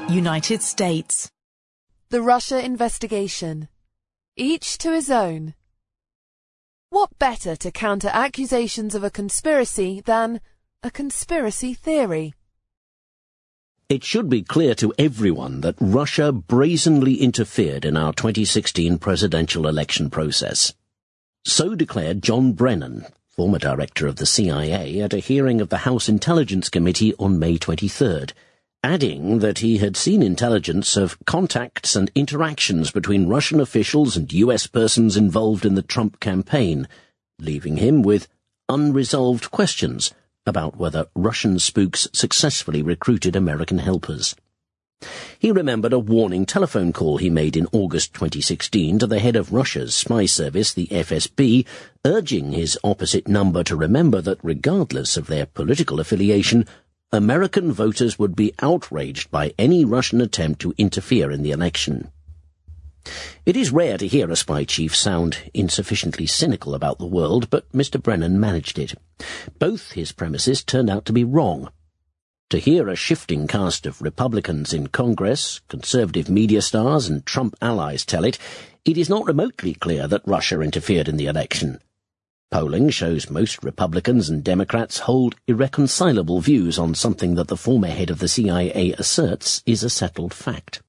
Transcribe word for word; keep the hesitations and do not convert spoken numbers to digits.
United States. The Russia investigation. Each to his own. What better to counter accusations of a conspiracy than a conspiracy theory? It should be clear to everyone that Russia brazenly interfered in our twenty sixteen presidential election process. So declared John Brennan, former director of the C I A, at a hearing of the House Intelligence Committee on May twenty-third, adding that he had seen intelligence of contacts and interactions between Russian officials and U S persons involved in the Trump campaign, leaving him with unresolved questions about whether Russian spooks successfully recruited American helpers. He remembered a warning telephone call he made in August twenty sixteen to the head of Russia's spy service, the F S B, urging his opposite number to remember that regardless of their political affiliation, American voters would be outraged by any Russian attempt to interfere in the election. It is rare to hear a spy chief sound insufficiently cynical about the world, but Mister Brennan managed it. Both his premises turned out to be wrong. To hear a shifting cast of Republicans in Congress, conservative media stars and Trump allies tell it, it is not remotely clear that Russia interfered in the election. Polling shows most Republicans and Democrats hold irreconcilable views on something that the former head of the C I A asserts is a settled fact.